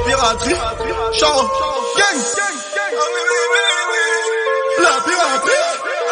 piraterie, Charo, gang, la piraterie,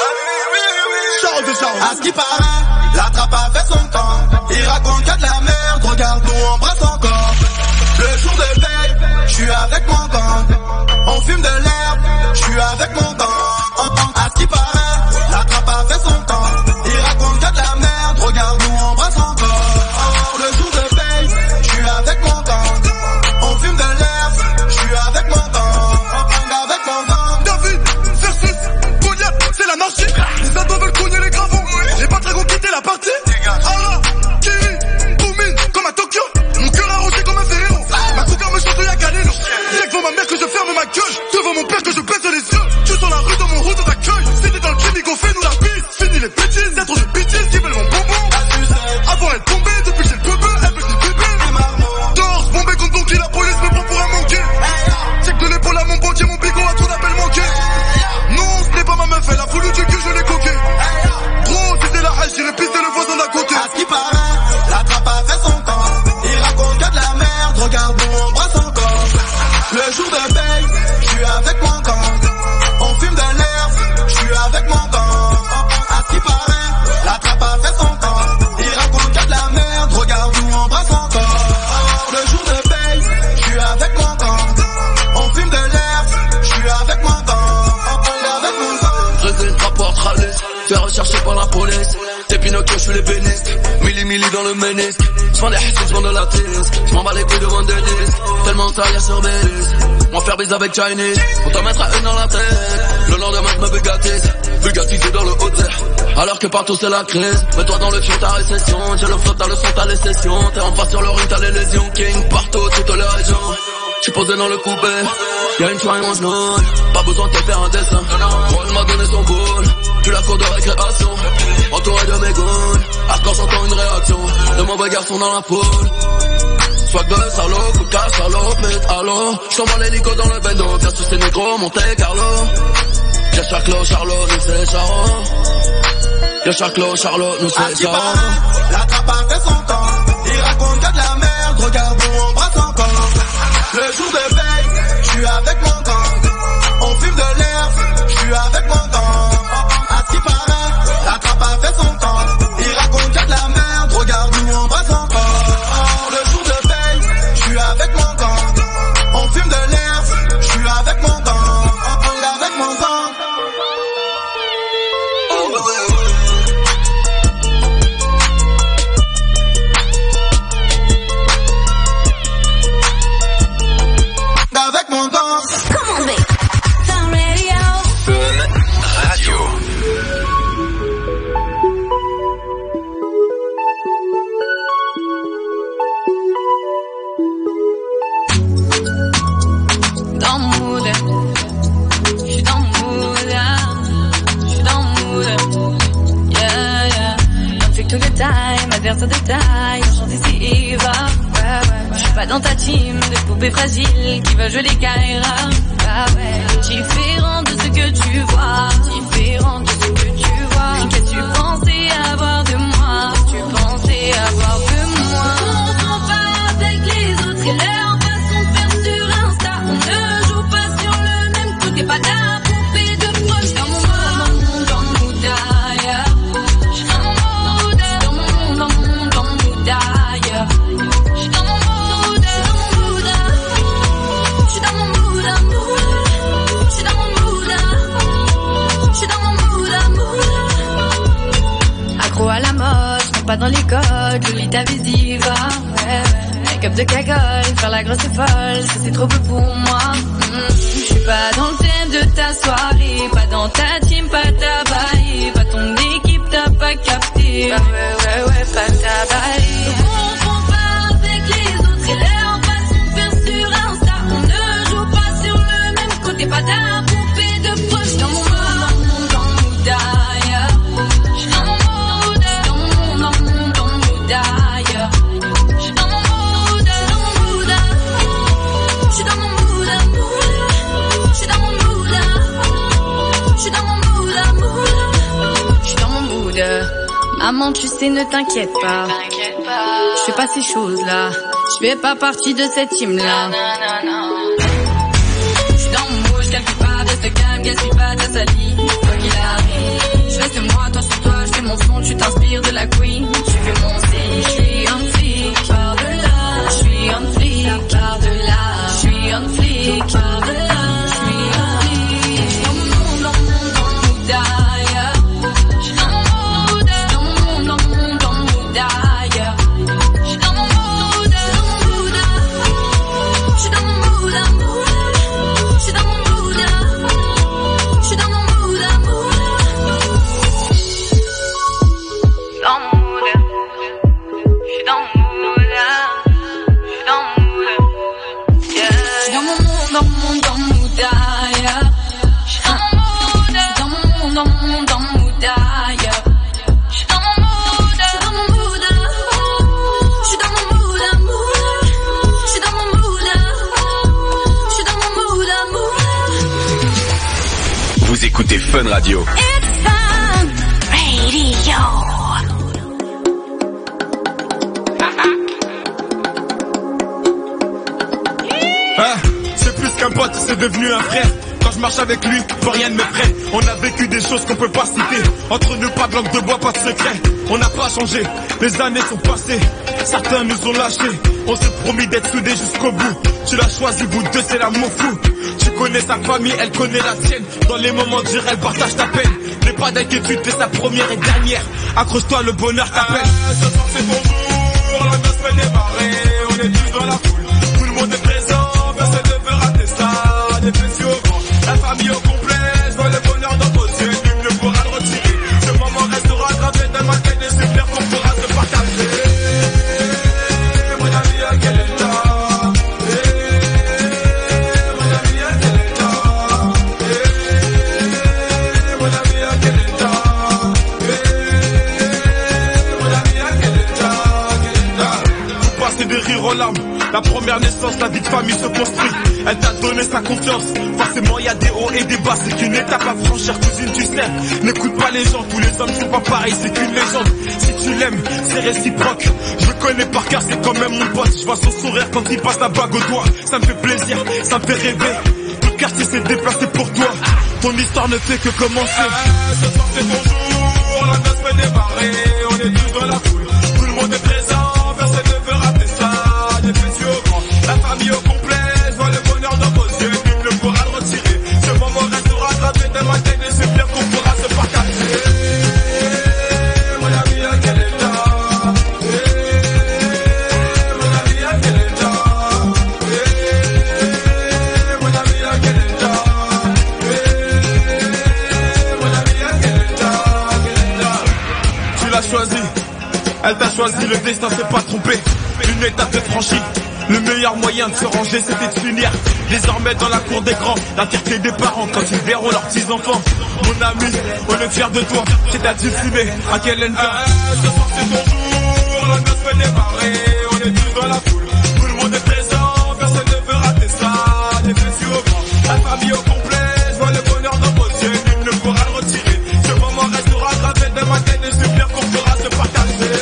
Charo de Charo. À ce qui paraît, la trappe a fait son temps. Il raconte qu'il y a de la merde, regarde-nous, on brasse encore. Le jour de veille, je suis avec mon gang. On fume de l'herbe, je suis avec mon gang. À ce qui paraît, la trappe a fait son temps. Il raconte qu'il y a de la merde, regarde-nous, on brasse encore. Le jour de veille, je suis avec mon gang. On fume de l'herbe, je suis avec mon gang. Avec mon gang. David versus Goliath, c'est l'anarchie. Les ados veulent cogner les gravons. Les patrons ont quitté la partie. Ara, Kiri, Boumine, comme à Tokyo. Mon cœur arrosé comme un ferrero. Ma cougar me chante, y'a Galeno. Y'a devant ma mère que je ferme ma gueule. Devant mon père que je baisse les yeux. Tu sens la rue dans mon route d'accueil. Si t'es dans le clinique, on fait nous la bise. Fini les bêtises, y'a trop de bêtises qui veulent mon bonbon. Avant elle tombait, depuis j'ai le bébé, elle veut du bébé. Torse, bombé contre Donkey, la police me prend pour un manqué. Check de l'épaule à mon banquier, mon bigot a trop d'appels manqués. Non, ce n'est pas ma meuf, elle a voulu du cul, je l'ai coqué. Gros, c'était la hache, j'irais pister le voisin d'à côté. À ce qui paraît, la trappe a fait son temps. Il raconte qu'il y a de la merde, regarde-nous, on brasse encore. Le jour de veille, je suis avec mon gang. On fume de l'herbe, je suis avec mon gang. À ce qui paraît, la trappe a fait son temps. Il raconte qu'il y a de la merde, regarde-nous, on brasse encore. Le jour de veille, je suis avec mon gang. On fume de l'herbe, je suis avec mon gang. Avec mon gang. Résine, rapporte, ralise, fais rechercher par la police. T'es Pinocchio, je suis l'ébéniste. Milli dans le ménisque. J'vends des hits, j'vends de la tisque. J'm'en bats les couilles de vendre des disques. Tellement ça y'a sur mes listes. M'en faire bise avec Chinese. On t'en mettra une dans la tête. Le lendemain je me bugatise. Bugatisé dans le haut terre. Alors que partout c'est la crise. Mets-toi dans le fion, ta récession. J'ai le flot, t'as le son, t'as les sessions. T'es en face sur le ring, t'as les lésions. King partout, toutes les régions. J'suis posé dans le coupé. Y'a une soirée, mange l'autre. Pas besoin de te faire un dessin. Paul m'a donné son boule. Puis la cour de récréation. Entouré de mes goons. Hardcore, j'entends une réaction. De mauvais garçons dans la foule. Swag de salaud, coup de cash, salopette, allô. J't'envoie l'hélico dans le bendo. Bien sûr c'est négro, Monte Carlo. Y'a Charclo, Charlot, nous c'est Charo. Y'a Charclo, Charlot, nous c'est Charo. La trappe a fait son temps. Il raconte qu'il y a de la merde, regarde-nous, on brasse encore. Le jour de veille, je suis avec mon gang. On fume de l'herbe, je suis avec mon gang. À ce qui paraît, la trappe a fait son temps. Il raconte qu'il y a de la merde, regarde-nous, on brasse encore. Le jour de veille, je suis avec mon gang. On fume de l'herbe, je suis avec mon gang. Avec mon gang. Avec mon gang. Come on, babe. Fun Radio. Fun Radio. Dans mon mood, j'suis dans mon mood, j'suis dans mon mood, yeah, yeah. Don't take to the time, adverse de taille, chante ici et va, ouais, ouais. J'suis pas dans ta team de poupées fragiles qui va jouer les Kaira, bah ouais. Différent de ce que tu vois, différent de ce que tu vois. Qu'est-ce que tu pensais avoir de moi, tu pensais avoir de moi. On prend pas avec les autres et leur façon de faire sur Insta. On ne joue pas sur le même coup, t'es pas ta poupée de proche. Dans mon monde, dans mon mood, ailleurs. J'suis dans mon mood, dans mon mood, dans mon mood, ailleurs. J'suis dans mon mood, dans mon mood, j'suis dans mon mood, j'suis dans mon mood, j'suis dans mon mood. Accro à la mode, j'monte pas dans les codes, je lis ta visive, ouais. Make-up de cagole, faire la grosse et folle, ça c'est trop peu pour moi. J'suis pas dans le thème de ta soirée, pas dans ta team, pas ta baille, pas ton équipe, t'as pas capté. Ouais, pas ta baille. On prend pas avec les autres et leur façon de faire sur Insta. On ne joue pas sur le même côté, pas ta poupée de poche. Dans mon monde, dans mon mood, ailleurs. J'suis dans mon mood, dans mon mood, dans mon mood, ailleurs. J'suis dans mon mood, dans mon mood, j'suis dans mon mood, j'suis dans mon mood, j'suis dans mon mood, j'suis dans mon mood. Maman, tu sais, ne t'inquiète pas. Je fais pas ces choses-là. Je fais pas partie de cette team-là. J'suis dans mon mood, j'calcule pas de ce gamme, gaspille pas ta salive. Quoi qu'il arrive, j'reste moi, toi sur toi, j'fais mon son, tu t'inspires de la queen. J'fais mon signe, j'suis un flic, par de là. J'suis un flic, par de là. J'suis un flic, par de là. J'suis un flic. Dans mon monde, dans mon monde, dans mon mood d'ailleurs. J'suis dans mon mood, dans mon monde, dans mon monde, dans mon mood d'ailleurs. J'suis dans mon mood, dans mon mood. J'suis dans mon mood, amour. J'suis dans mon mood, j'suis dans mon mood, amour. Dans mon mood, j'suis dans mon mood, j'suis dans mon mood, yeah. J'suis dans mon monde, dans mon monde, dans mon mood, yeah. J'suis dans mon mood, dans mon monde, dans mon monde, dans mon mood, yeah. J'suis dans mon mood, dans mon mood, j'suis dans mon mood, amour. J'suis dans mon mood, j'suis dans mon mood, amour. Vous écoutez Fun Radio. It's Fun Radio. Hein, c'est plus qu'un pote, c'est devenu un frère. Quand je marche avec lui, faut rien ne m'effraie. On a vécu des choses qu'on peut pas citer. Entre nous, pas de langue de bois, pas de secret. On n'a pas changé, les années sont passées. Certains nous ont lâchés. On s'est promis d'être soudés jusqu'au bout. Tu l'as choisi, vous deux, c'est l'amour fou. Tu connais sa famille, elle connaît la tienne. Dans les moments durs, elle partage ta peine. N'aie pas d'inquiétude, t'es sa première et dernière. Accroche-toi, le bonheur t'appelle. Ce soir c'est ton jour, la noce fait démarrer. On est tous dans la foule, tout le monde est présent. Personne ne veut rater ça, des petits au vent. La famille au complet, je vois le bonheur dans vos yeux. Nul ne pourra le retirer. Ce moment restera gravé dans ma tête et c'est clair qu'on pourra se partager. Mon ami, à quel état? La première naissance, la vie de famille se construit. Elle t'a donné sa confiance. Forcément y a des hauts et des bas. C'est qu'une étape à franchir, cousine, tu sais. N'écoute pas les gens, tous les hommes sont pas pareils. C'est qu'une légende, si tu l'aimes, c'est réciproque. Je le connais par cœur, c'est quand même mon pote. Je vois son sourire quand il passe la bague au doigt. Ça me fait plaisir, ça me fait rêver. Tout le quartier s'est déplacé pour toi. Ton histoire ne fait que commencer. Ce soir c'est ton jour, la noce fait démarrer. On est tous dans la foule, tout le monde est présent. Personne ne veut rater ça. Des petits au grand, la famille au complet. Je vois le bonheur dans vos yeux, nul ne pourra le retirer. Ce moment restera gravé dans ma tête et c'est bien qu'on pourra se partager. Mon ami, à quel état? Mon ami, à quel état? Mon ami, à quel état? Mon ami, à quel état? Tu l'as choisi, elle t'a choisi, le destin s'est pas trompé. Une étape de franchie, le meilleur moyen de se ranger c'était de s'unir. Désormais dans la cour des grands, la fierté des parents quand ils verront leurs petits enfants. Mon ami, on est fiers de toi, c'est à dessiner à quel endroit. Ce soir c'est ton jour, la noce fait démarrer. On est tous dans la foule, tout le monde est présent. Personne ne veut rater ça, des petits au grand, la famille au complet. Je vois le bonheur dans vos yeux, nul ne pourra le retirer. Ce moment restera gravé dans ma tête et c'est bien qu'on pourra se partager.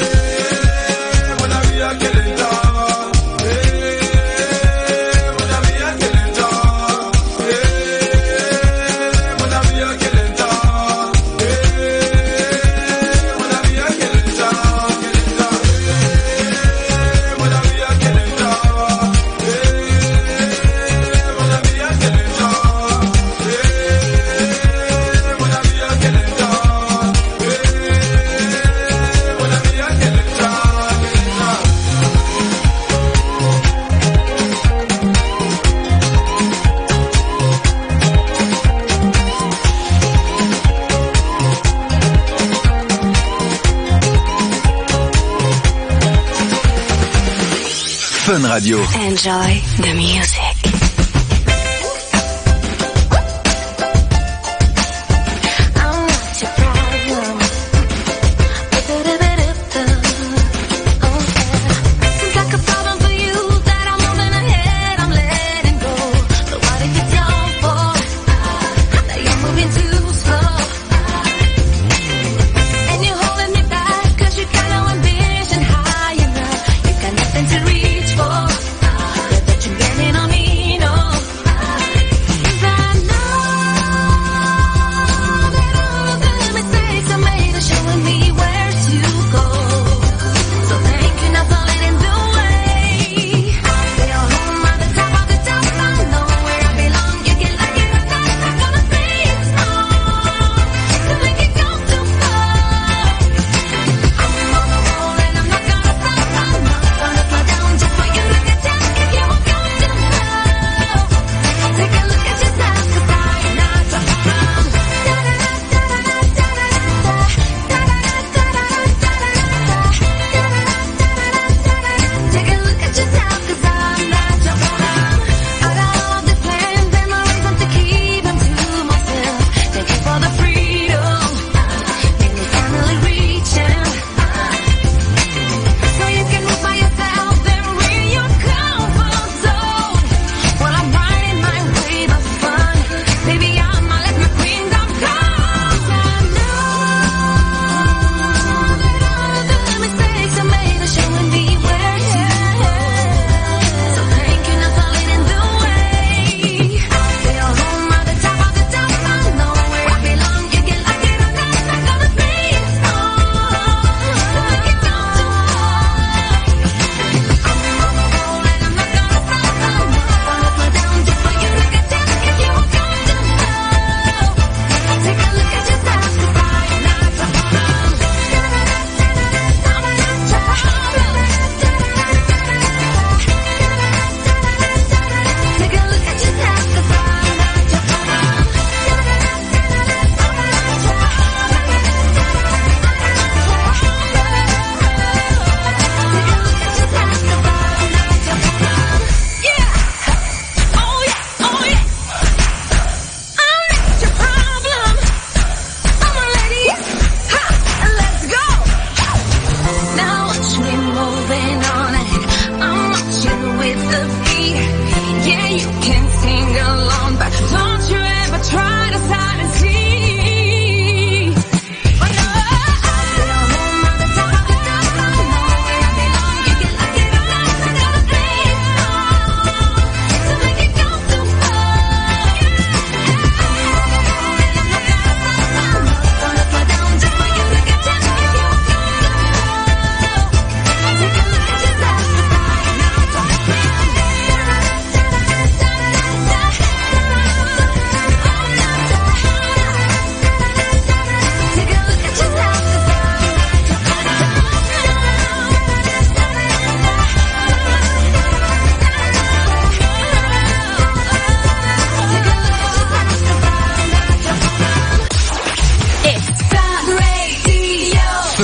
Fun Radio. Enjoy the music. To read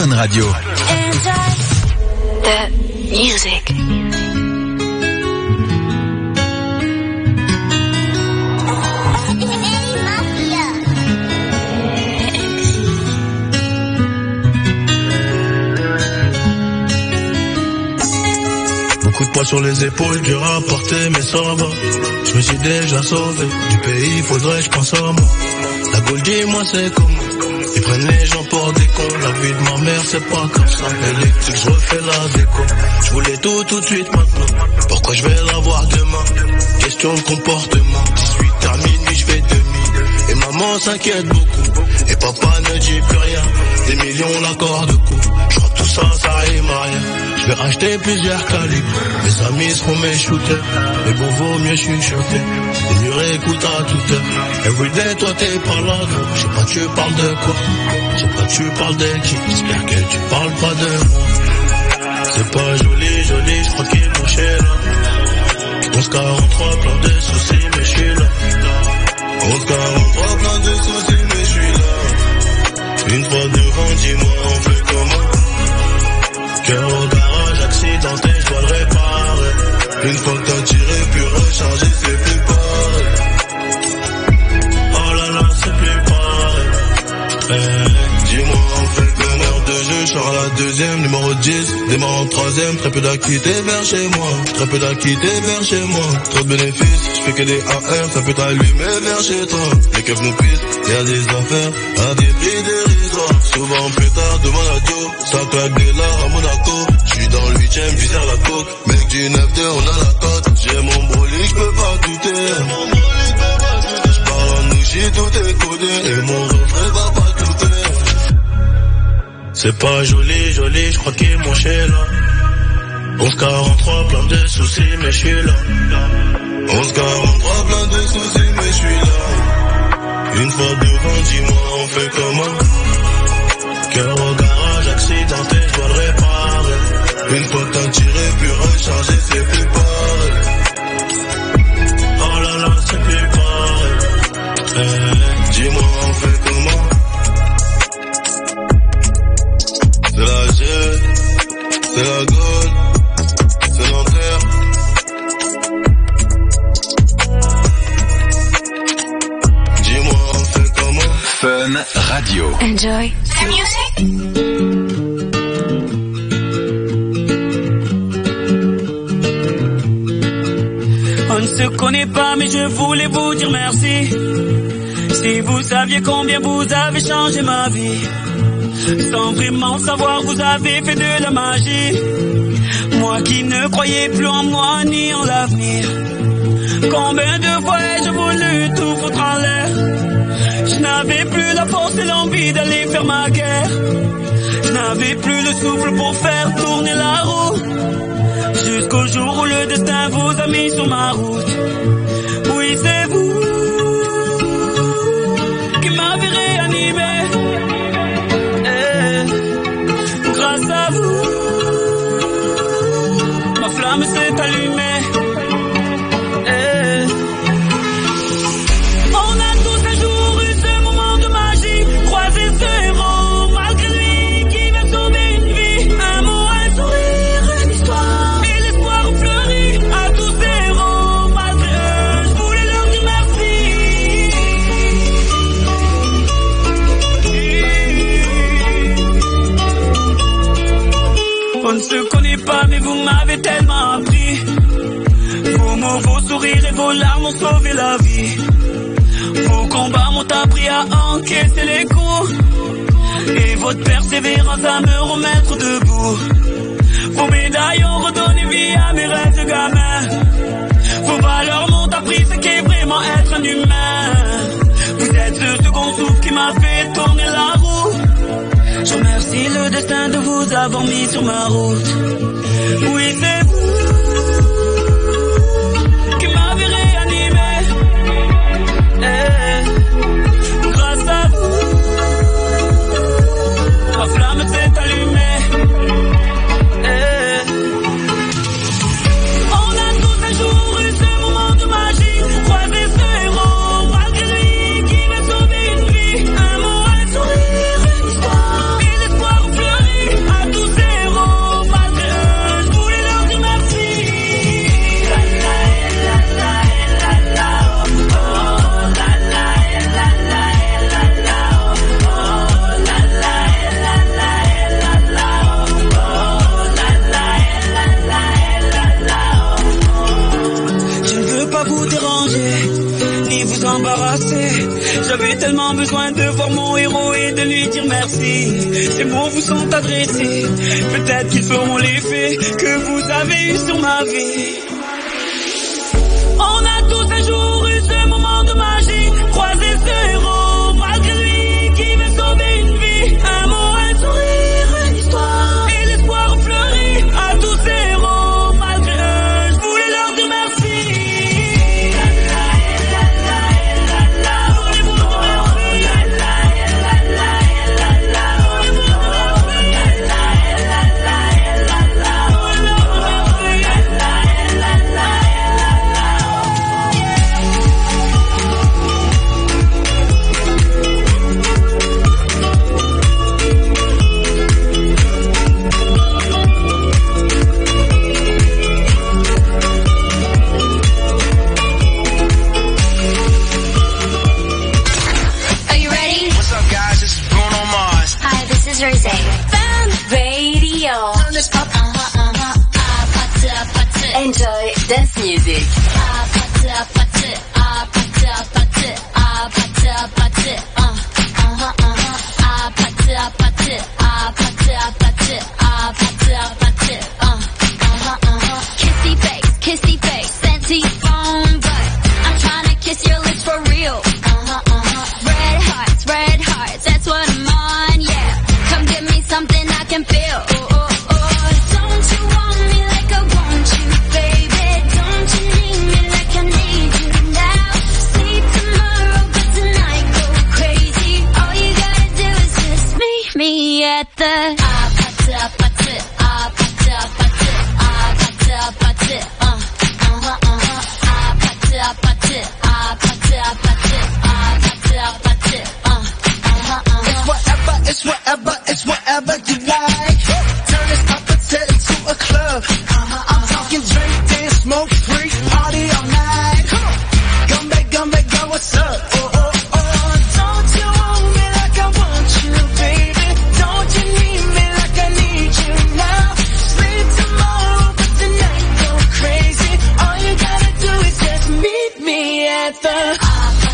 Fun Radio. Enjoy the music. Beaucoup de poids sur les épaules, dur à porter, mais ça va. Je me suis déjà sauvé du pays, faudrait je pense à moi. La Gaule, dis-moi c'est comment. Ils prennent les gens pour des cons. La vie de ma mère c'est pas comme ça. Électrique, je refais la déco. Je voulais tout de suite maintenant. Pourquoi je vais l'avoir demain? Question de comportement. 18h minuit, je fais demi. Et maman s'inquiète beaucoup. Et papa ne dit plus rien. Des millions l'accord de coup. Je crois tout ça, ça rime à rien. Je vais racheter plusieurs calibres. Mes amis seront mes shooters. Mais bon, vaut mieux chuchoter. Les murs écoutent à toute heure. Everyday, toi t'es pas là, non. Je sais pas, tu parles de quoi. Je sais pas, tu parles de qui. J'espère que tu parles pas de moi. C'est pas joli, joli, je crois qu'il est bouché là. 1143, plein de soucis, mais je suis là. 1143, plein de soucis, mais je suis là. Une fois devant, dis-moi, on fait comment? Cœur au garage, accidenté, je dois le réparer. Une fois que t'as tiré, puis rechargé, c'est plus pareil. Oh là là, c'est plus pareil. Dis-moi, on fait comment? Heure de jeu, je sors à la deuxième, numéro 10. Démarre en troisième, très peu d'acquittés vers chez moi. Très peu d'acquittés vers chez moi. Trop de bénéfices, je fais que des AR, ça peut t'allumer vers chez toi. Les keufs nous pissent, y'a des affaires à des prix dérisoires. Souvent plus tard, demande à Joe, ça claque des lards à Monaco. J'suis dans le 8ème, j'vis à la coque. Mec du 9-2, on a la cote. J'ai mon brolic, j'peux pas douter. J'parle en nouchi, tout est codé. Et mon refrain va pas douter. C'est pas joli, joli, j'crois qu'ils m'ont chez là. 1143, plein de soucis, mais j'suis là. 1143, plein de soucis, mais j'suis là. Une fois devant, dis-moi, on fait comment? Cœur au garage, accidenté, je dois le réparer. Une fois que t'as tiré, puis rechargé, c'est plus pareil. Oh là là, c'est plus pareil. Dis-moi, on fait comment? C'est la G, c'est la Gaule, c'est l'enterre. Dis-moi, on fait comment? Fun Radio. Enjoy the music. On ne se connaît pas, mais je voulais vous dire merci. Si vous saviez combien vous avez changé ma vie. Sans vraiment savoir, vous avez fait de la magie. Moi qui ne croyais plus en moi ni en l'avenir. Combien de fois ai-je voulu tout foutre en l'air. Je n'avais plus la force et l'envie d'aller faire ma guerre. Je n'avais plus le souffle pour faire tourner la roue. Jusqu'au jour où le destin vous a mis sur ma route. Oui, c'est vous qui m'avez réanimé. Grâce à vous, ma flamme s'est allumée. On a tous un jour eu ce moment de magie. Croiser ce héros, malgré lui, qui vient sauver une vie. Un mot, un sourire, une histoire. Et l'espoir fleurit à tous ces héros. Malgré eux, je voulais leur dire merci. On ne se connaît pas, mais vous m'avez tellement appris. Vos mots, vos sourires et vos larmes ont sauvé la vie. Vos combats m'ont appris à encaisser les coups. Et votre persévérance à me remettre debout. Vos médailles ont redonné vie à mes rêves de gamin. Vos valeurs m'ont appris ce qu'est vraiment être un humain. Vous êtes ce second souffle qui m'a fait tourner la roue. Je remercie le destin de vous avoir mis sur ma route. Oui, c'est vous qui m'avez réanimé. Grâce à vous, ma flamme s'est allumée. On a tous un jour eu ce moment de magie. Croiser ce héros, malgré lui, qui m'a sauvé une vie. Un mot, un sourire, une histoire. Et l'espoir fleurit simplement besoin de voir mon héros et de lui dire merci. Ces mots vous sont adressés, peut-être qu'ils feront l'effet que vous avez eu sur ma vie. On a tous un jour eu ce moment de magie, croiser ce héros, malgré lui qui veut sauver une vie. Un mot, un sourire, une histoire, et l'espoir fleurit à tous ces héros. Malgré eux, je voulais leur dire merci. Rosé. Fun Radio. Enjoy dance music. Kissy face, scenty phone, but I'm tryna kiss your lips for real. Red hearts, that's what I'm on, yeah. Come give me something I can feel. Don't you want me like I want you, baby? Don't you need me like I need you now? Sleep tomorrow, but tonight go crazy. All you gotta do is just meet me at the It's whatever you like. Turn this opposite into a club. I'm talking drink, dance, smoke, free, party all night. Come back, girl, what's up? Don't you want me like I want you, baby? Don't you need me like I need you now? Sleep tomorrow, but tonight go crazy. All you gotta do is just meet me at the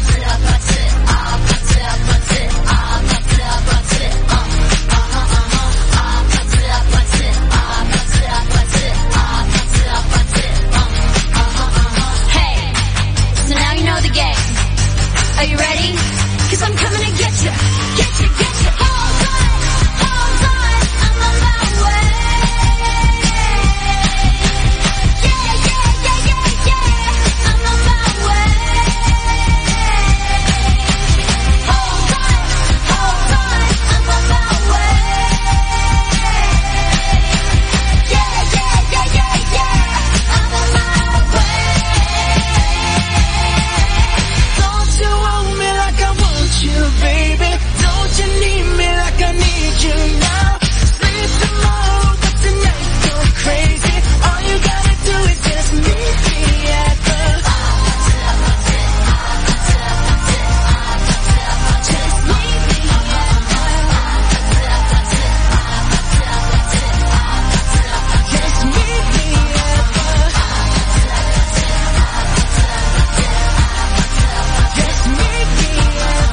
Are you ready? 'Cause I'm coming to get you. Get you. Hold on, I'm on my way. Yeah, I'm on my way. Hold on, I'm on my way. Yeah, I'm on my way. Don't you want me like I want you, baby? Don't you need me like I need you now? Sleep tomorrow, but tonight go crazy. All you gotta do is just meet me at the just meet me at the just meet me at the just meet me at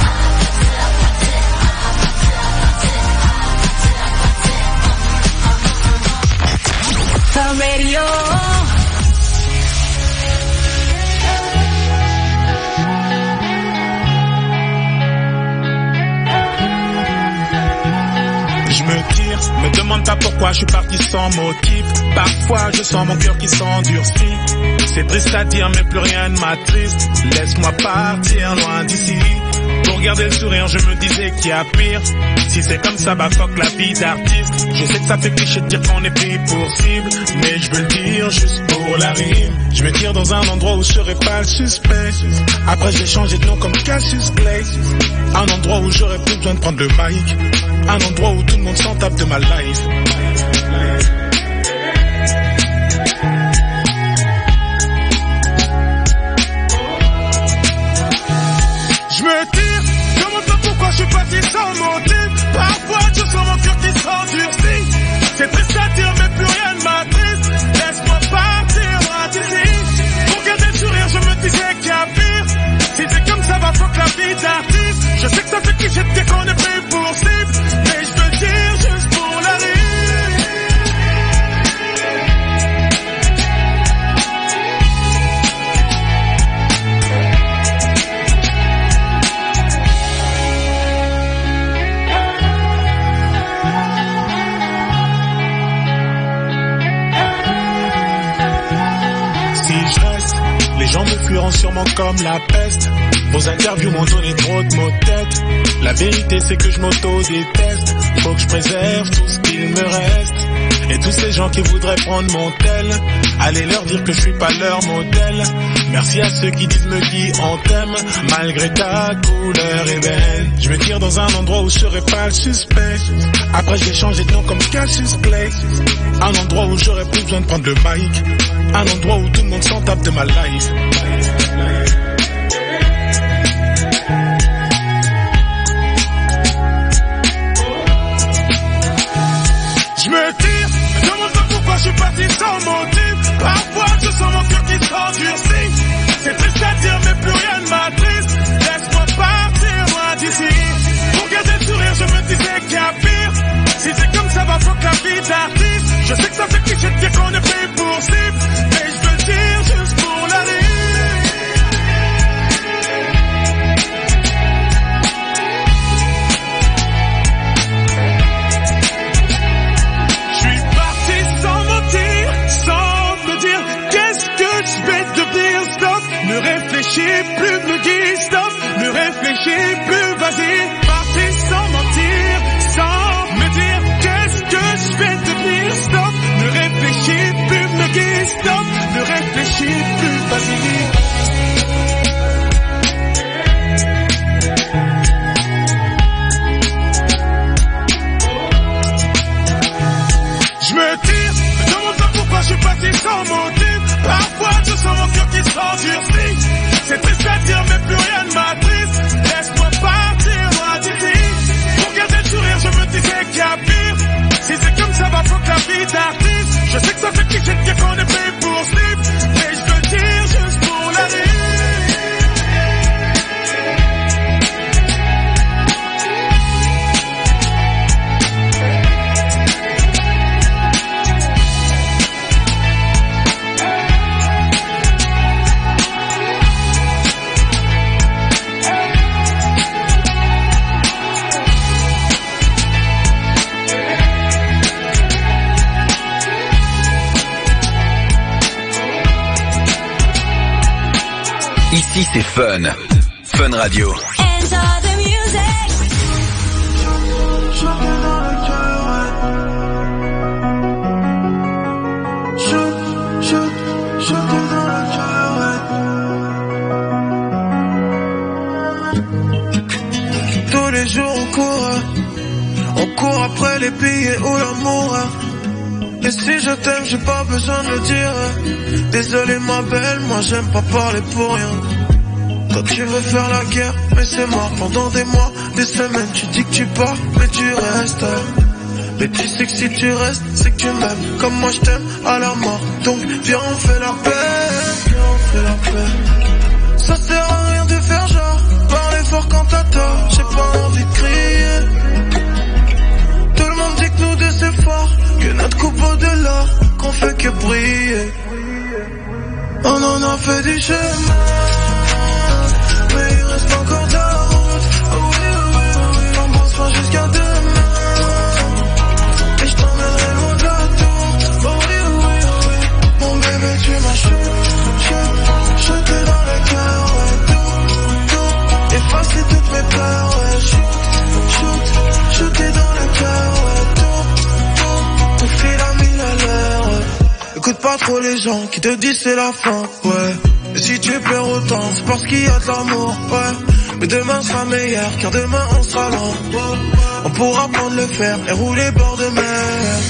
Fun Radio. Je me tire, me demande pas pourquoi je suis parti sans motif. Parfois je sens mon cœur qui s'endurcit. C'est triste à dire mais plus rien ne m'attriste. Laisse-moi partir loin d'ici. Pour garder le sourire je me disais qu'il y a pire. Si c'est comme ça bah fuck la vie d'artiste. Je sais que ça fait cliché de dire qu'on est pris pour cible, mais je veux le dire juste pour la rime. Je me tire dans un endroit où je serai pas le suspect. Après j'ai changé de nom comme Cassius Clay. Un endroit où j'aurais plus besoin de prendre le mic. Un endroit où tout le monde s'en tape de ma life. Je me tire, je demande pas pourquoi je suis parti sans motif. Parfois je sens mon cœur qui s'endurcit. C'est triste à dire mais plus rien ne m'attriste. Laisse-moi partir loin d'ici. Pour garder le sourire je me disais qu'il y a pire. Si c'est comme ça va fuck la vie d'artiste. gens me fuiront sûrement comme la peste. Vos interviews m'ont donné trop de maux de tête. La vérité c'est que je m'auto-déteste. Faut que je préserve tout ce qu'il me reste. Et tous ces gens qui voudraient prendre mon tel, allez leur dire que je suis pas leur modèle. Merci à ceux qui disent me qui on t'aime, malgré ta couleur ébène. Je me tire dans un endroit où je serai pas le suspect. Après je vais changer de nom comme Cassius Clay. Un endroit où j'aurais plus besoin de prendre le mic. Un endroit où tout le monde s'en tape de ma life. Je me tire, je me demande pas pourquoi je suis parti sans motif. Parfois je sens mon cœur qui s'endurcit. C'est triste à dire mais plus rien ne m'attriste. Laisse-moi partir loin d'ici. Pour garder le sourire je me disais qu'il y a pire. Si c'est comme ça va faut que la vie d'artiste. Je sais que ça fait cliché de dire qu'on est payé pour cible. Mais je veux le dire juste pour la rire. Ne réfléchis plus, me dis stop. Ne réfléchis plus, vas-y. Parti sans mentir, sans me dire qu'est-ce que je vais devenir. Stop. Ne réfléchis plus, me dis stop. Ne réfléchis plus, vas-y. Je me tire, je demande pas pourquoi je suis parti sans mentir. Parfois je sens mon cœur qui s'endurcit. C'est triste à dire mais plus rien ne m'attriste. Laisse-moi partir loin d'ici. Pour garder le sourire je me disais qu'il y a pire. Si c'est comme ça va faut que la vie d'artiste. Je sais que ça fait cliché de dire qu'on est payé pour slip. Mais je veux dire juste pour la rire. Ici c'est Fun. Fun Radio. Tous les jours on court après les billets ou l'amour. Et si je t'aime, j'ai pas besoin de le dire. Désolé ma belle, moi j'aime pas parler pour rien. Quand tu veux faire la guerre, mais c'est mort. Pendant des mois, des semaines, tu dis que tu pars, mais tu restes. Mais tu sais que si tu restes, c'est que tu m'aimes comme moi je t'aime à la mort. Donc viens on fait la paix, viens on fait la paix. Ça sert à rien de faire genre, parler fort quand t'as tort. J'ai pas envie de crier. Tout le monde dit que nous deux c'est fort, que notre coupe au-delà, qu'on fait que briller. On en a fait du chemin, mais il reste encore de la route. Oh oui, oui, oui, embrasse-moi jusqu'à demain. Et je t'emmènerai loin de la tour. Oh oui, oui, oui, mon bébé tu m'as shooté dans le cœur, ouais, tout. Effacer toutes mes peurs, ouais, shooté dans le cœur, ouais, tout. Tout file à 1000 à l'heure, ouais. Écoute pas trop les gens qui te disent c'est la fin, ouais. Et si tu perds autant, c'est parce qu'il y a de l'amour, ouais. Mais demain sera meilleur, car demain on sera loin. On pourra prendre le fer et rouler bord de mer.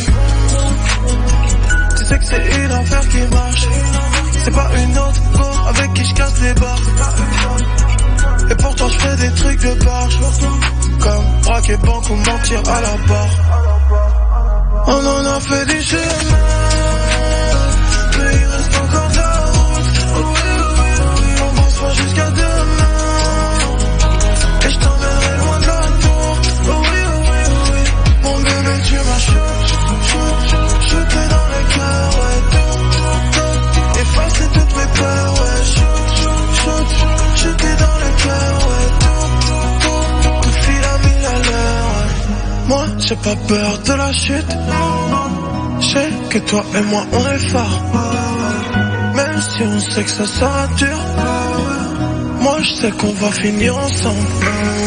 Tu sais que c'est une affaire qui marche. C'est pas une autre go avec qui je casse les barres. Et pourtant je fais des trucs de barge, comme braquer banque ou mentir à la barre. On en a fait des chemins, mais il reste encore de la route. Oh oui, oui, oui, embrasse-moi jusqu'à demain. Et je t'emmènerai loin de la tour. Oh oui, oui, oui, mon bébé tu m'as shooté dans le cœur, ouais, tout. Effacer toutes mes peurs, ouais, shooté dans le cœur, ouais, tout file à 1000 à l'heure, ouais. Moi j'ai pas peur de la chute. Je sais que toi et moi on est forts. Même si on sait que ça sera dur, moi je sais qu'on va finir ensemble.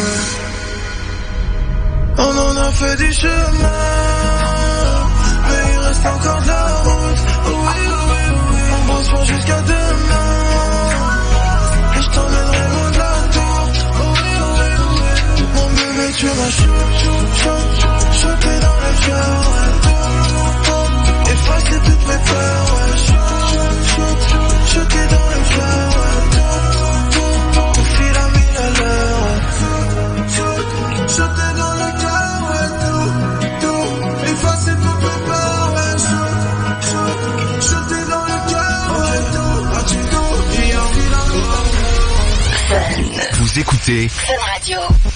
On en a fait du chemin, mais il reste encore de la route. Oui, oui, oui. On bosse pas jusqu'à demain, et je t'emmènerai loin de la tour. Oui, oui, oui. Mon bébé, tu m'as shooté dans les cœurs, ouais. Effacer toutes mes peurs, ouais. Shooté dans les cœurs, ouais. Au fil à 1000 à l'heure, ouais. Shooté dans le cœur, ouais. Tout, effacer toutes mes peurs, ouais. Shooté dans le cœur, ouais. Tout, et au fil à 1000 à l'heure. Vous écoutez Fun Radio.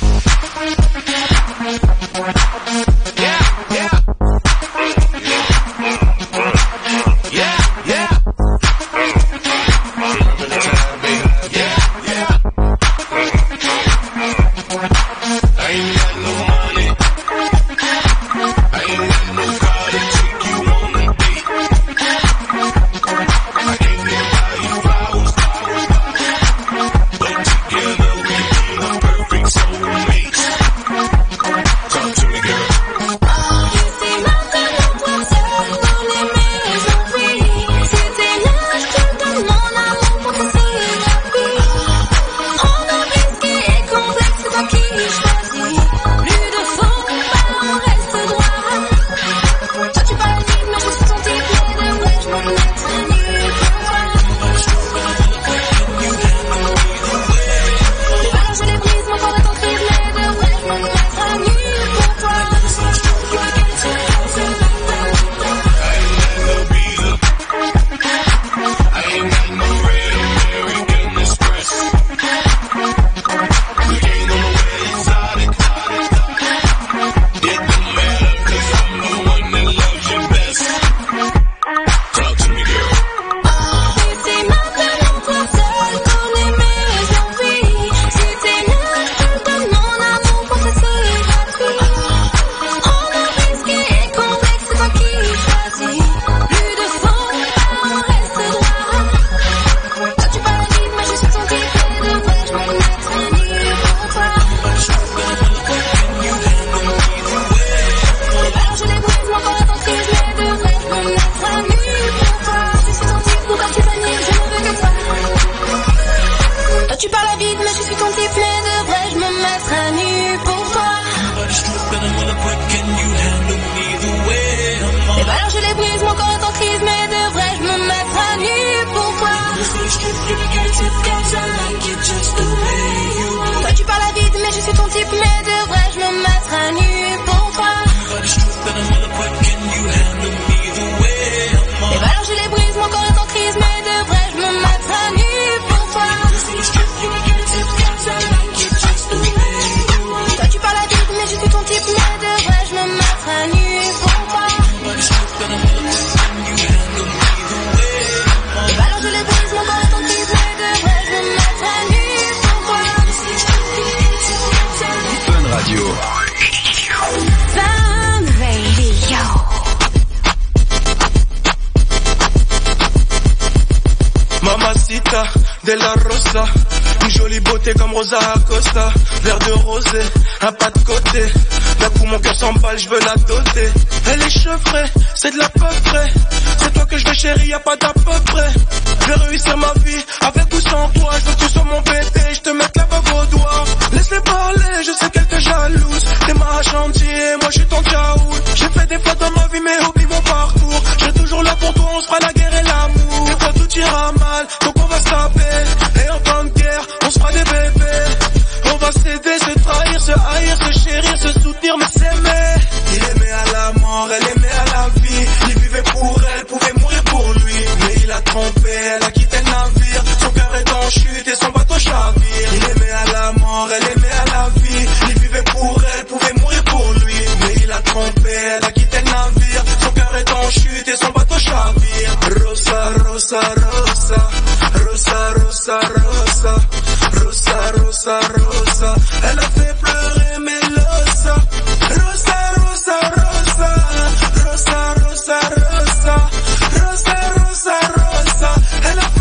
De la Rosa, une jolie beauté comme Rosa Acosta. Verre de rosé, un pas de côté. D'un coup mon cœur s'emballe, je veux la doter. Elle est chevrée, c'est de la peu près. C'est toi que je veux chérie, y'a pas d'à peu près. Je vais réussir ma vie, avec ou sans toi. Je veux tout sur mon bébé, je te mets la bave au doigt. Laisse-les parler, je sais qu'elle te jalouse. T'es ma chantier, moi je suis ton tchaout. J'ai fait des fautes dans ma vie mais oublie mon parcours. Je serai toujours là pour toi, on se fera la guerre et l'amour. Des fois tout ira mal, donc on va se taper. Et en temps de guerre, on se fera des bébés. On va s'aider, se trahir, se haïr, se chérir, se soutenir, mais s'aimer. Il aimait à la mort, elle aimait à la vie. Il vivait pour elle, pouvait mourir pour lui. Mais il a trompé, elle a quitté le navire. Son cœur est en chute et son bateau chavire. Il aimait à la mort, elle aimait à la vie. Il vivait pour elle, pouvait mourir pour lui. Mais il a trompé, elle a quitté le navire. Son cœur est en chute et son bateau chavire. Rosa, Rosa, Rosa. Rosa, Rosa, Rosa. Rosa, Rosa, Rosa. Elle a fait pleurer Melosa. Rosa, Rosa, Rosa. Rosa, Rosa, Rosa. Rosa, Rosa, Rosa. Elle a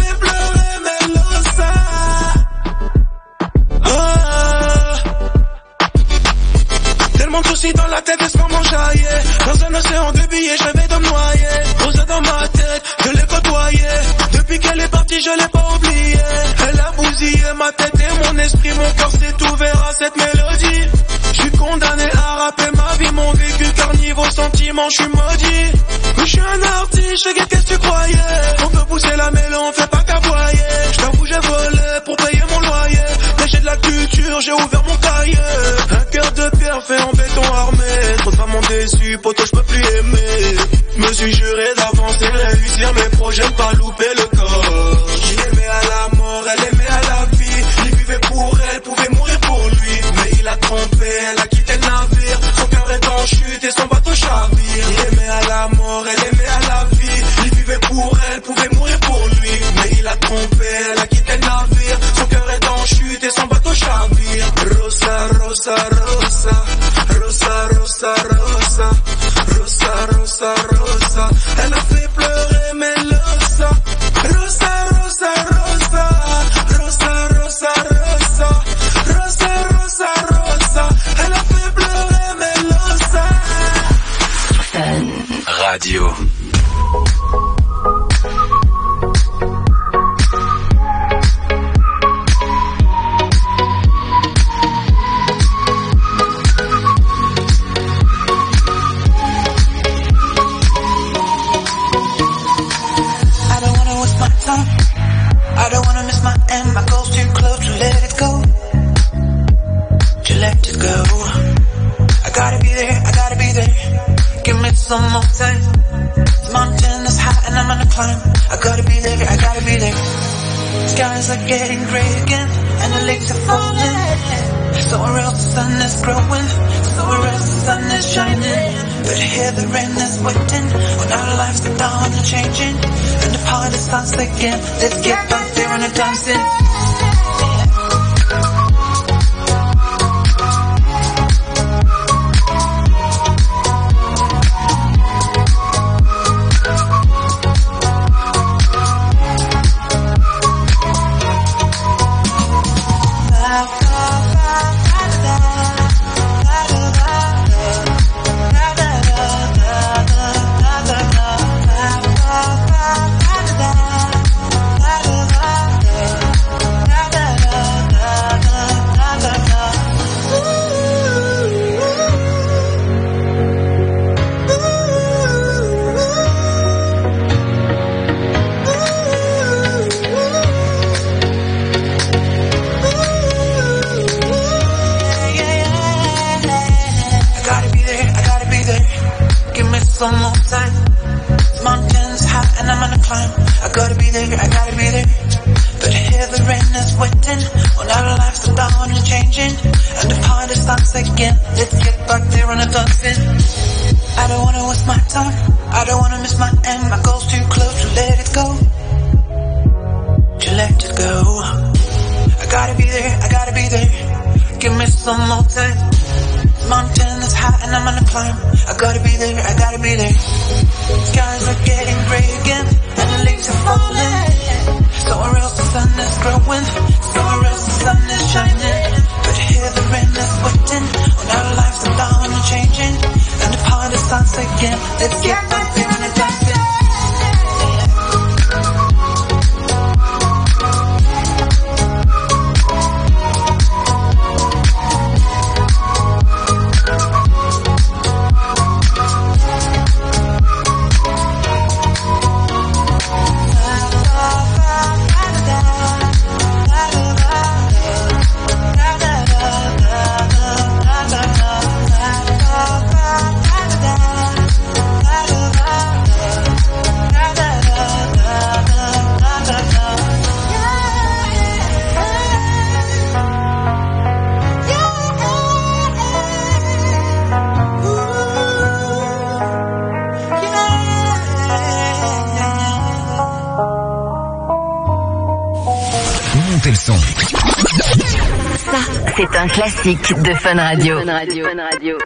partie, je l'ai pas oublié. Elle a bousillé ma tête et mon esprit, mon cœur s'est ouvert à cette mélodie. Je suis condamné à rapper ma vie, mon vécu, car niveau sentiment, je suis maudit. Je suis un artiste, qu'est-ce que tu croyais? On peut pousser la mêlée, on fait pas qu'aboyer. Je t'avoue, j'ai volé pour payer mon loyer, mais j'ai de la culture, j'ai ouvert mon cahier. Un cœur de pierre fait en béton armé. Trop de femmes m'ont déçu, poteau, je peux plus aimer. Me suis juré d'avancer, réussir mes projets, pas louper le corps. Il aimait à la mort, elle aimait à la vie. Il vivait pour elle, pouvait mourir pour lui. Mais il a trompé, elle a quitté le navire. Son cœur est en chute et son bateau chavire. Il aimait à la mort, elle aimait à la vie. Il vivait pour elle, pouvait mourir pour lui. Mais il a trompé, elle a quitté le navire. Son cœur est en chute et son bateau chavire. Rosa, rosa, rosa. Rosa, rosa, rosa. Rosa, rosa, rosa. Elle a fait pleurer Melosa. Rosa, rosa, rosa. Rosa, rosa, rosa. Rosa, rosa, rosa. Elle a fait pleurer Melosa. Radio. I don't wanna miss my end, my goal's too close to let it go. To let it go. I gotta be there, I gotta be there. Give me some more time. The mountain is high and I'm on a climb. I gotta be there, I gotta be there. Skies are getting grey again, and the lakes are falling. Somewhere else the sun is growing, somewhere else the sun is shining. But here the rain is waiting, when our lives are down and changing, and the party starts again. Let's get back there and dancing. Some more time. The mountain's high and I'm on a climb. I gotta be there, I gotta be there. But here the rain is waiting, when our lives are down and changing, and the party starts again. Let's get back there and dancing. I don't wanna waste my time, I don't wanna miss my end. My goal's too close to let it go. To let it go. I gotta be there, I gotta be there. Give me some more time. Mountain is high and I'm on a climb. I gotta be there, I gotta be there. Skies are getting grey again, and the leaves are falling. Somewhere else the sun is growing, somewhere else the sun is shining. But here the rain is waiting, when our lives are down and changing, and the party starts again. Let's get back there and dancing. Montez le son. Ça, c'est un classique de Fun Radio. Fun Radio. Fun Radio.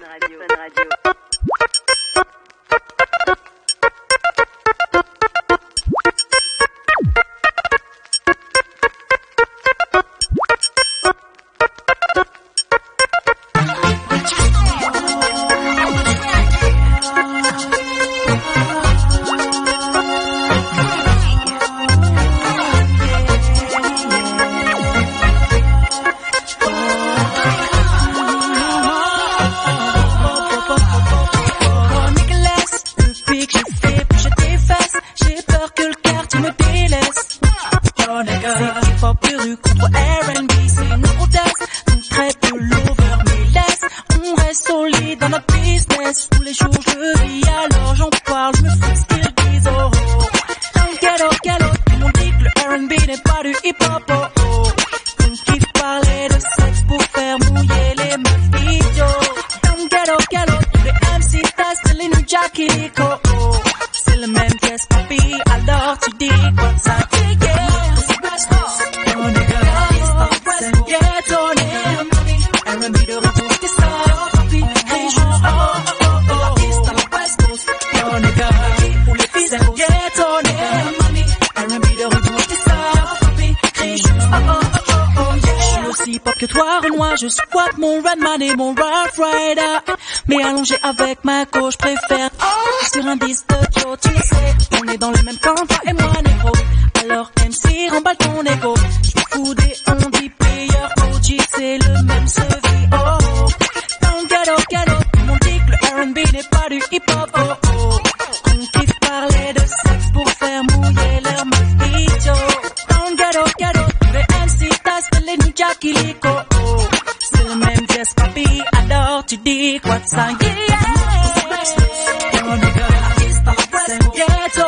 alors j'en parle, je me fous de ce qu'ils disent, oh oh. Dans le ghetto, tout le monde dit que le R&B n'est pas du hip-hop, oh oh. On kiffe parler de sexe pour faire mouiller les meufs idiots. Dans le ghetto, tous les MC testent les New Jack et oh oh. C'est le même qu'est-ce papi, alors tu dis quoi ça dit, yeah. On est c'est le ghetto, R&B de retour, t'es ça, papi, crie juste oh oh oh oh. East à la West Coast, on est pour les filles, c'est le ghetto, R&B de retour, t'es ça, papi, crie juste oh oh oh oh. Je suis aussi pop que toi, Renoir, je squatte mon Redman et mon Rough Rider. Mais allongé avec ma gauche, préfère sur un disque de Joe, tu le sais. On est dans le même camp, toi et moi, négro. Alors MC, remballe ton ego. J'suis foudé, on dit player, OG, c'est le même sevi, oh oh. Dans le ghetto, tout le monde dit que le R&B n'est pas du hip-hop, oh oh. On kiffe parler de sexe pour faire mouiller leurs meufs idiots. Dans le ghetto, les MC testent les New Jack illico, oh oh. C'est le même geste, papi, alors tu dis quoi de ça, yeah. On est c'est le ghetto,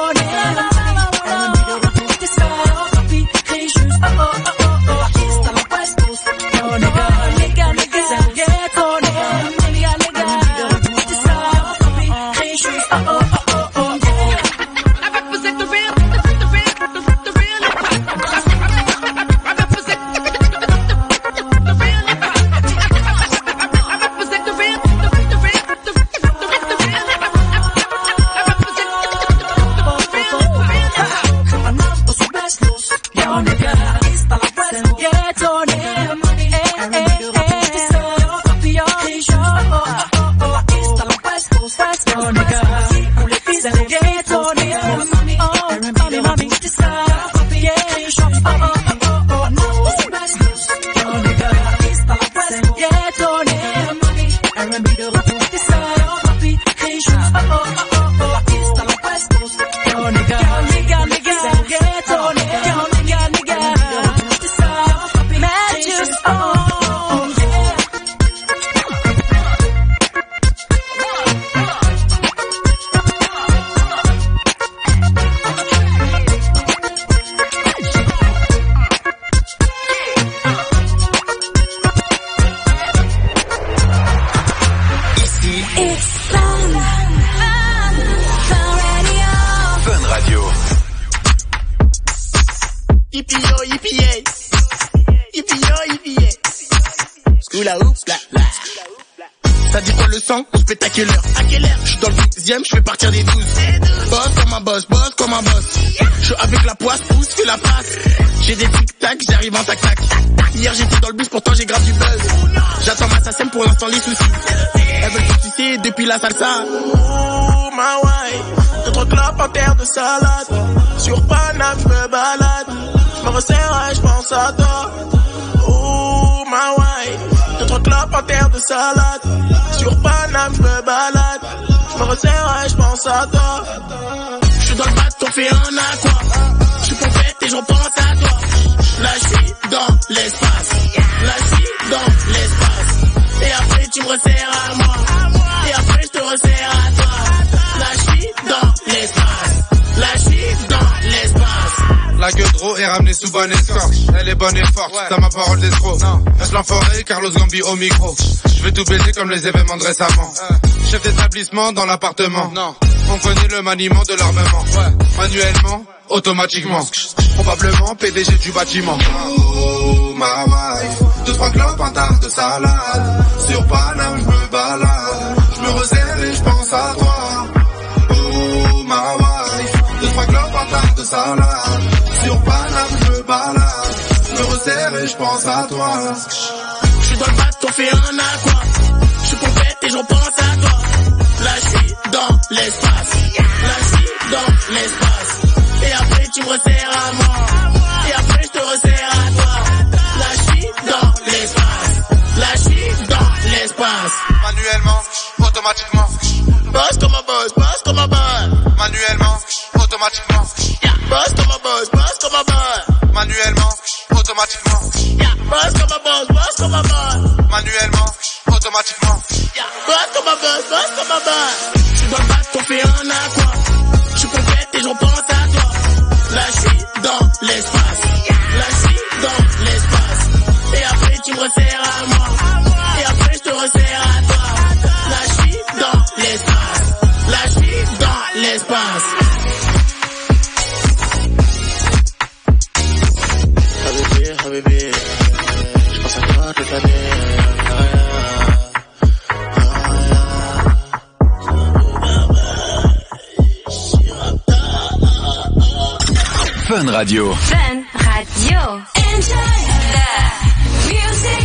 Ça dit quoi le sang? On se pète à quelle heure? J'suis dans le 10ème, j'fais partir des 12. Boss comme un boss, boss comme un boss. J'suis avec la poisse, pousse, fais la passe. J'ai des tic-tac, j'arrive en tac-tac. Hier j'étais dans le bus, pourtant j'ai grave du buzz. J'attends ma SACEM pour l'instant les soucis. Elles veulent tout tisser depuis la salsa. Oh ma wife, 2-3 clopes en terre de salade. Sur Paname j'me balade. J'me resserre et j'pense à toi. Oh ma wife, 2-3 clopes en terre de salade. Sur Paname j'me balade. J'me resserre et j'pense à toi. J'suis dans le bateau, fais un aqua. J'suis pompette et j'en pense à toi. Là j'suis dans l'espace. Là j'suis dans l'espace. Et après tu me resserres à moi. Et après j'te resserre à toi. Là j'suis dans l'espace. Là j'suis dans l'espace. La gueule trop est ramenée sous bonne escorte. Elle est bonne et forte, ça ma parole d'escroc. Reste l'enfoiré, Carlos Gambi au micro. Je vais tout baiser comme les événements de récemment. Chef d'établissement dans l'appartement. On connaît le maniement de l'armement. Manuellement, automatiquement. Probablement PDG du bâtiment. Oh ma wife, 2-3 clopes en tarte de salade. Sur Paname j'me balade. J'me resserre et j'pense à toi. Oh ma wife, 2-3 clopes en tarte de salade. Sur Paname j'me balade. J'me resserre et j'pense à toi. J'suis dans le bateau, fais un aqua. J'suis pompette et j'en pense à toi. Là j'suis dans l'espace. Là j'suis dans l'espace. Et après tu me resserres à moi. Et après j'te resserre à toi. Là j'suis dans l'espace. Là j'suis dans l'espace. Manuellement, automatiquement. Boss comme un boss, boss comme un boss. Manuellement, automatiquement. Boss comme un boss, boss comme un boss. Manuellement, automatiquement. Boss comme un boss, boss comme un boss. Manuellement, automatiquement. Boss comme un boss, boss comme un boss. J'suis dans le bateau, fais un l'espace. Habibi, je pense à toi toute l'année. Fun Radio. Fun Radio. Enjoy the music.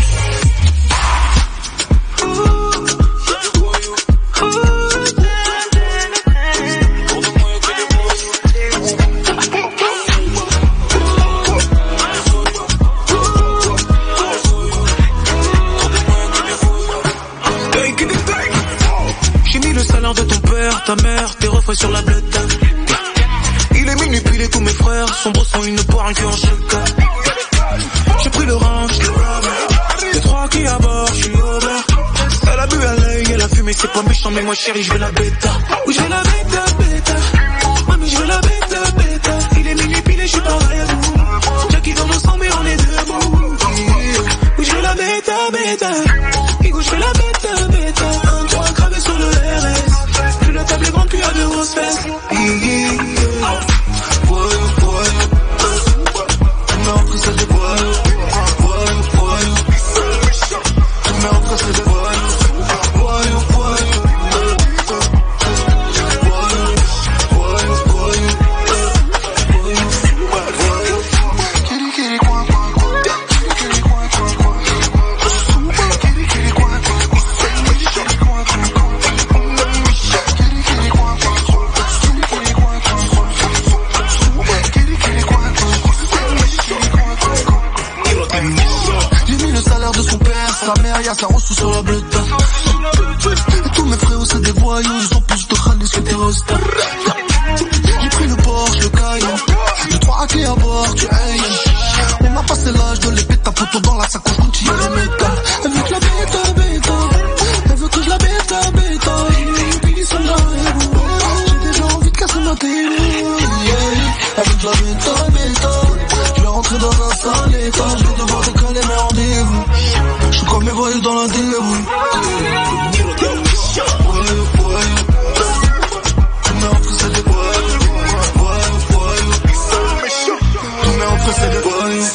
J'ai mis le salaire de ton père, ta mère, tes refrains sur la bleuta. Il est minuit puis tous mes frères, sombre sang, ils ne parlent qu'en choc. J'ai pris le range, le rubber. Les trois qui à bord, je suis over. Elle a bu à l'œil, elle a fumé, c'est pas méchant, mais moi chérie, je veux la bêta. Oui, je veux la bêta, bêta. Mami, je veux la bêta, bêta. Il est minuit pile et je suis pareil à vous. Jackie dans mon sang, mais on est debout. Oui, je veux la bêta, bêta. Igo, je veux la bêta, bêta. Un toit gravé sur le RS. Plus la table est grande, plus à de grosses fesses. Ça reçoit sur la bleuta. Et tous mes frérots c'est des voyous, ils ont plus de khalis que des rostas. J'ai pris le Porsche, le Cayenne. Le 3 AK à bord du Ayen. On a passé l'âge de l'épée, ta photo dans la sacoche, continue les méta. Elle veut que la bêta, bêta. Elle veut que je la bêta, bêta. Ils sont là, j'ai déjà envie de casser ma télé. Elle veut que la bêta, bêta. Je vais rentrer dans un sale état. Je vais devoir décaler mes rendez-vous. Je suis comme mes voyous dans la débrouille. Tous mes entrées c'est des voyous. Tous mes entrées c'est des voyous.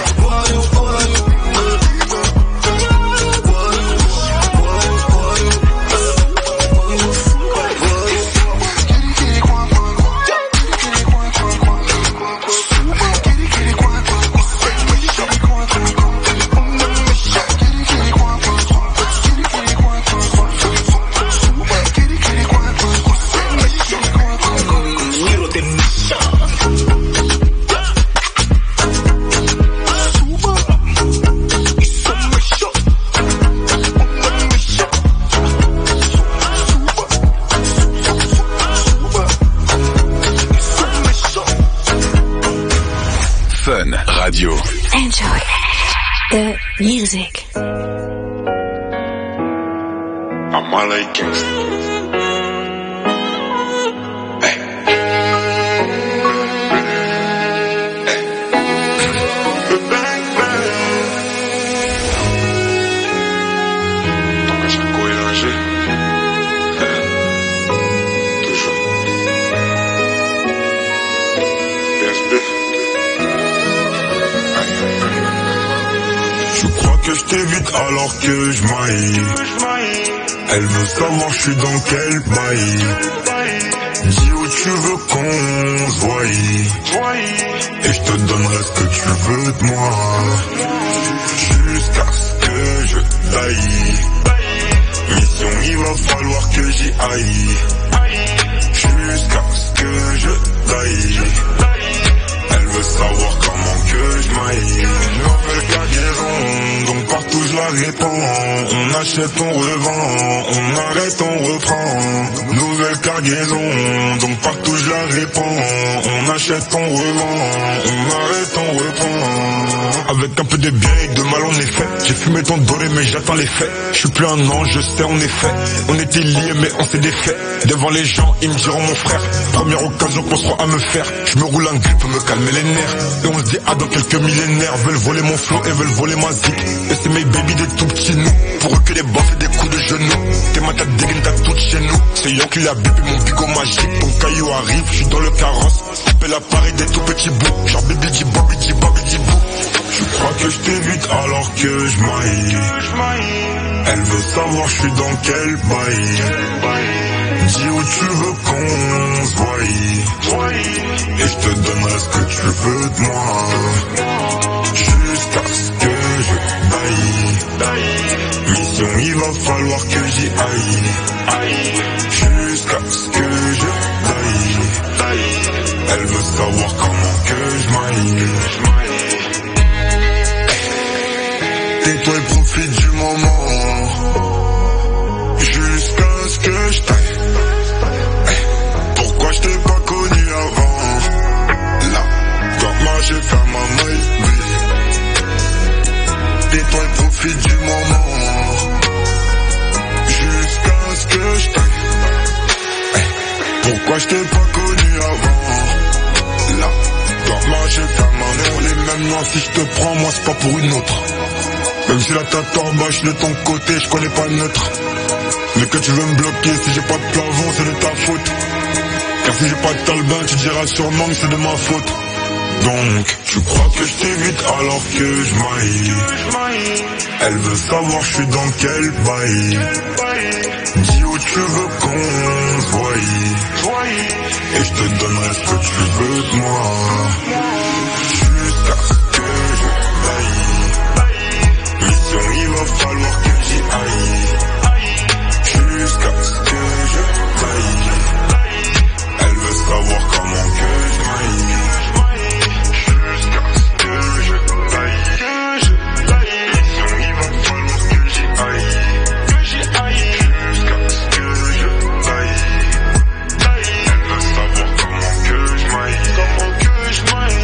Radio. Enjoy the music. I'm all like gangsta. Que je t'évite alors que je maille. Elle veut savoir je suis dans quel bail. Dis où tu veux qu'on se voie. Et je te donnerai ce que tu veux de moi. Jusqu'à ce que je taille. Mission il va falloir que j'y aille. Jusqu'à ce que je taille. Elle veut savoir comment que je maille. Nouvelle cargaison, donc partout je la répands. On achète, on revend, on arrête, on reprend. Nouvelle cargaison, donc partout je la répands. On achète, on revend, on arrête, on reprend. Avec un peu de bien et de mal en effet. J'ai fumé ton doré mais j'attends les faits. Je suis plus un ange, je sais en effet. On était liés mais on s'est défait. Devant les gens ils me diront mon frère. Première occasion qu'on sera à me faire. Je me roule un grip pour me calmer les nerfs. Et on se dit ah dans quelques millénaires. Veulent voler mon flow et veulent voler ma zik. Et c'est mes baby des tout petits nous. Pour eux que des baffes et des coups de genoux. T'es ma tête dégaine, t'as toute chez nous. C'est Yon qui l'a bip et mon bigot magique. Ton caillou arrive, je suis dans le carrosse. Coupé l'appareil des tout petits bouts. Genre bibidi bobidi bobidi bou. Je crois que je t'évite alors que je maille. Elle veut savoir je suis dans quel bail. Dis où tu veux qu'on se voie. Et je te donnerai ce que tu veux de moi. Jusqu'à ce que je daille. Mission, il va falloir que j'y aille. Jusqu'à ce que je daille. Elle veut savoir comment que je maille. Tais-toi et profite du moment. Jusqu'à ce que je taille. Pourquoi je t'ai pas connu avant? Là, quand moi j'ai fait ma maille. Tais-toi et profite du moment. Jusqu'à ce que je taille. Pourquoi je t'ai pas connu avant? Là, quand moi j'ai fait ma maille. Les mêmes noms, si je te prends, moi c'est pas pour une autre. Même si la tête en bas, je suis de ton côté, je connais pas le neutre. Mais que tu veux me bloquer, si j'ai pas de plafond, c'est de ta faute. Car si j'ai pas de talbin, tu diras sûrement que c'est de ma faute. Donc, tu crois que je t'évite alors que je maille. Elle veut savoir je suis dans quel bail. Dis où tu veux qu'on se voie. Et je te donnerai ce que tu veux de moi. Jusqu'à ce que je daille. Il va falloir que j'y aille. Jusqu'à ce que je daille. Elle veut savoir comment que je maille. Jusqu'à ce que je daille. Il va falloir que j'y aille. Jusqu'à ce que je daille. Elle veut savoir comment que je maille. Comment que je maille.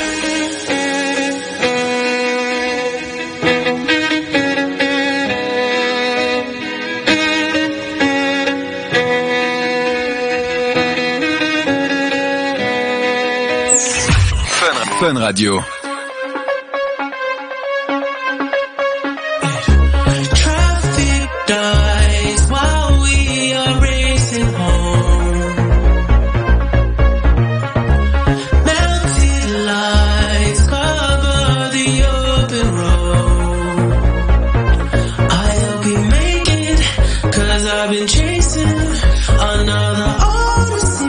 Fun Radio. Traffic dies while we are racing home. Melted lights cover the open road. I hope we make it, 'cause I've been chasing another odyssey.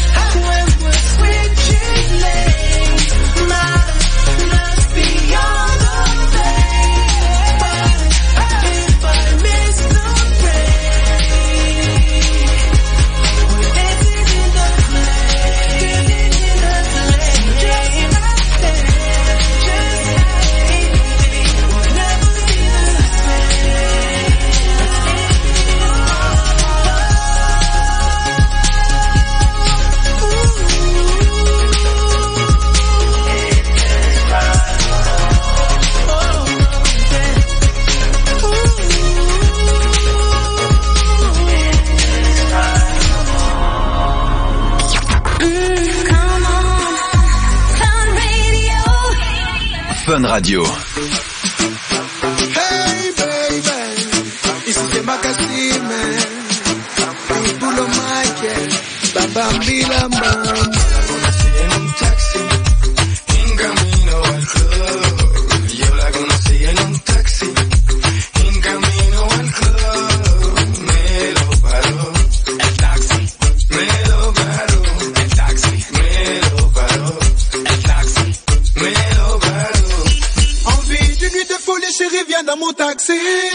Beyond Radio. Hey baby, ici c'est Makasime, Pitbull au mic, Baba Mbila Mam. En un taxi, en camino al club. Yo la conocí en un taxi, en camino al club. Me lo paró el taxi, me lo paró el taxi, me lo paró el taxi, me lo paró. Envie d'une nuit de folie, chérie, viens dans mon taxi.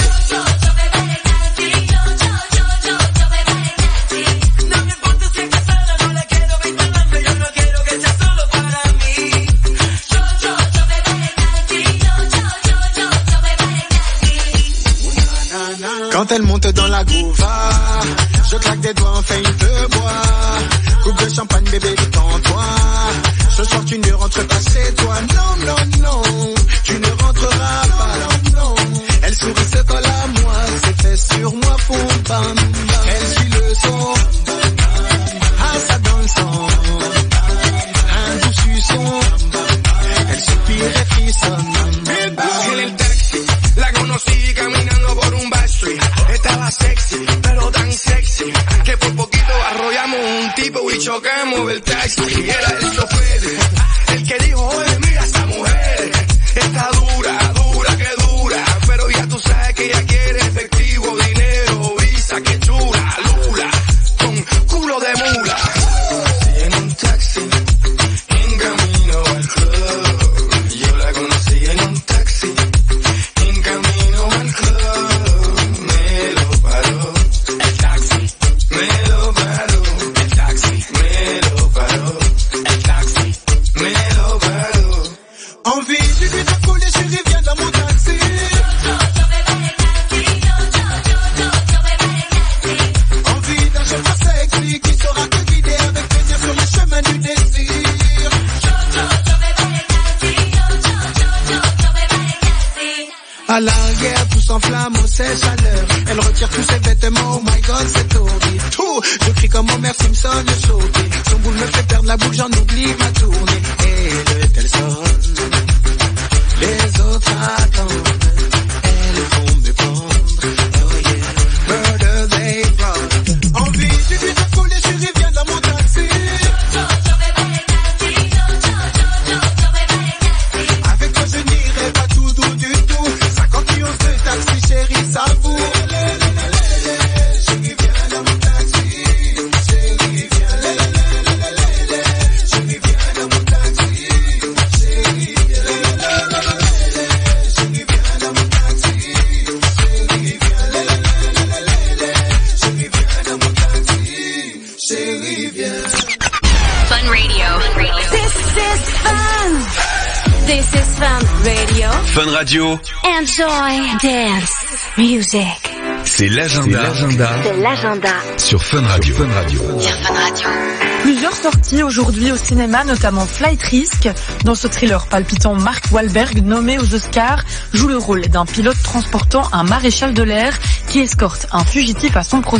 Quand elle monte dans la gouva, je claque des doigts, on fait une deux bois. Coupe de champagne, bébé, détends-toi. Ce soir tu ne rentres pas chez toi. Non, non, non, tu ne rentreras pas. Non, non. Elle sourit, se colle à moi. Ses fesses sur moi font bam. Elle suit le son. Ah, ça dans le sang. Un doux suçon. Elle soupire et frissonne. En el taxi, la conocí caminando por un backstreet. Estaba sexy, pero tan sexy que por poquito arrollamos un tipo y chocamos el taxi. Y era el chofer, el que dijo, oye, mira esa mujer, está dura, dura, que dura. Pero ya tú sabes que ella quiere efectivo, dinero, visa, que chula, lula, con culo de mula. En un taxi, en camino al club. Yo la conocí en un taxi, en camino al club. Me lo paró el taxi, me lo paró el taxi, me lo paró el taxi, me lo paró. Envie d'une nuit de folie, chérie, viens dans mon taxi. Envie d'un chauffeur sexy qui saura te guider avec plaisir sur le chemin du désir. À l'arrière, tout s'enflamme au sèche-chaleur. Elle retire tous ses vêtements, oh my god, c'est horrible. Tout, je crie comme Homer Simpson, le sauté. Son boule me fait perdre la boule, j'en oublie ma tournée. Et de telle sorte, les autres attendent. Elles vont me prendre, oh yeah. Murder they brought. Envie d'une nuit de folie, chérie, viens dans mon taxi. Avec toi je n'irai pas tout doux du tout. 50 millions de taxi, chérie, ça vous. Chérie, viens dans mon taxi. Chérie, viens. Chérie, viens dans mon taxi. Chérie, viens. Chérie, viens dans mon taxi. Chérie, viens. Chérie, viens dans mon taxi. Chérie, viens. Fun Radio. This is fun. This is fun radio. Fun Radio. Enjoy dance music. C'est l'agenda. C'est l'agenda Sur Fun Radio. sur Fun Radio. Plusieurs sorties aujourd'hui au cinéma, notamment Flight Risk. Dans ce thriller palpitant, Mark Wahlberg, nommé aux Oscars, joue le rôle d'un pilote transportant un maréchal de l'air qui escorte un fugitif à son procès.